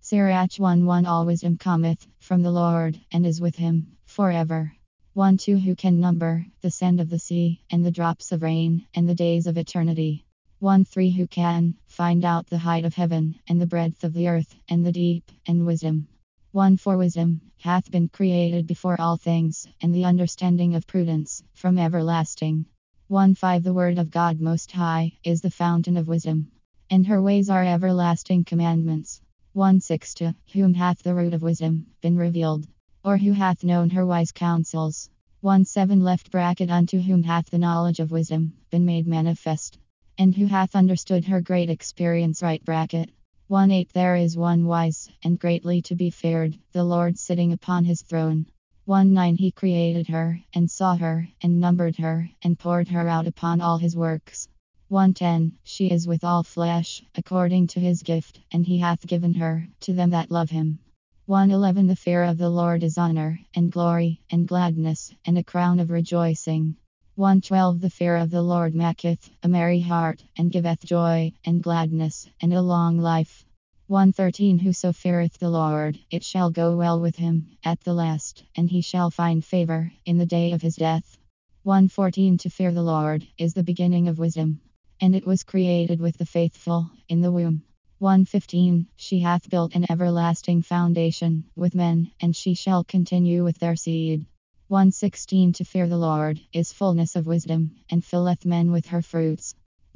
Sirach 1:1 All wisdom cometh from the Lord, and is with him forever. 1:2 Who can number the sand of the sea, and the drops of rain, and the days of eternity? 1:3 Who can find out the height of heaven, and the breadth of the earth, and the deep, and wisdom? 1:4 Wisdom hath been created before all things, and the understanding of prudence from everlasting. 1:5 The word of God Most High is the fountain of wisdom, and her ways are everlasting commandments. 1:6 To whom hath the root of wisdom been revealed? Or who hath known her wise counsels? 1:7 Left bracket Unto whom hath the knowledge of wisdom been made manifest? And who hath understood her great experience? Right bracket. 1:8 There is one wise and greatly to be feared, the Lord sitting upon his throne. 1:9 He created her, and saw her, and numbered her, and poured her out upon all his works. 1:10 She is with all flesh, according to his gift, and he hath given her to them that love him. 1:11 The fear of the Lord is honor, and glory, and gladness, and a crown of rejoicing. 1:12 The fear of the Lord maketh a merry heart, and giveth joy, and gladness, and a long life. 1:13 Whoso feareth the Lord, it shall go well with him at the last, and he shall find favor in the day of his death. 1:14 To fear the Lord is the beginning of wisdom, and it was created with the faithful in the womb. 1:15 She hath built an everlasting foundation with men, and she shall continue with their seed. 1:16 To fear the Lord is fullness of wisdom, and filleth men with her fruits.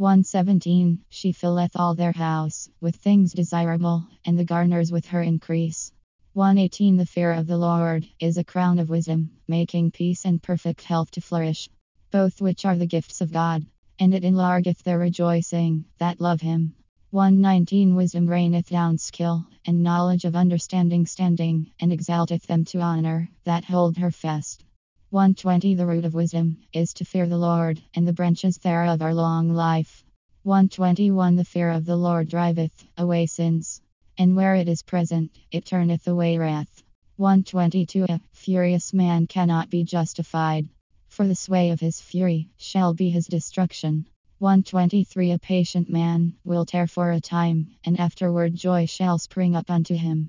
1:17 She filleth all their house with things desirable, and the garners with her increase. 1:18 The fear of the Lord is a crown of wisdom, making peace and perfect health to flourish, both which are the gifts of God, and it enlargeth their rejoicing that love him. 1:19 Wisdom raineth down skill, and knowledge of understanding standing, and exalteth them to honor that hold her fast. 1:20 The root of wisdom is to fear the Lord, and the branches thereof are long life. 1:21 The fear of the Lord driveth away sins, and where it is present, it turneth away wrath. 1:22 A furious man cannot be justified, for the sway of his fury shall be his destruction. 1:23 A patient man will tarry for a time, and afterward joy shall spring up unto him.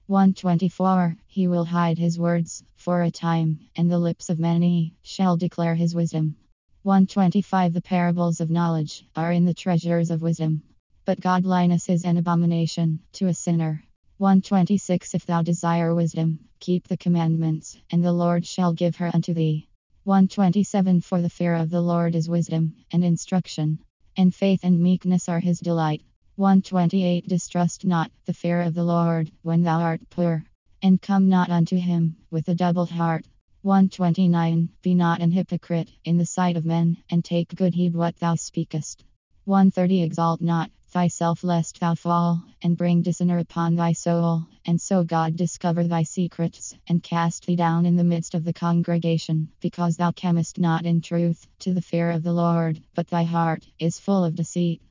1:24 He will hide his words for a time, and the lips of many shall declare his wisdom. 1:25 The parables of knowledge are in the treasures of wisdom, but godliness is an abomination to a sinner. 1:26 If thou desire wisdom, keep the commandments, and the Lord shall give her unto thee. 1:27 For the fear of the Lord is wisdom and instruction, and faith and meekness are his delight. 1:28 Distrust not the fear of the Lord when thou art poor, and come not unto him with a double heart. 1:29 Be not an hypocrite in the sight of men, and take good heed what thou speakest. 1:30 Exalt not thyself lest thou fall, and bring dishonor upon thy soul, and so God discover thy secrets, and cast thee down in the midst of the congregation, because thou camest not in truth to the fear of the Lord, but thy heart is full of deceit.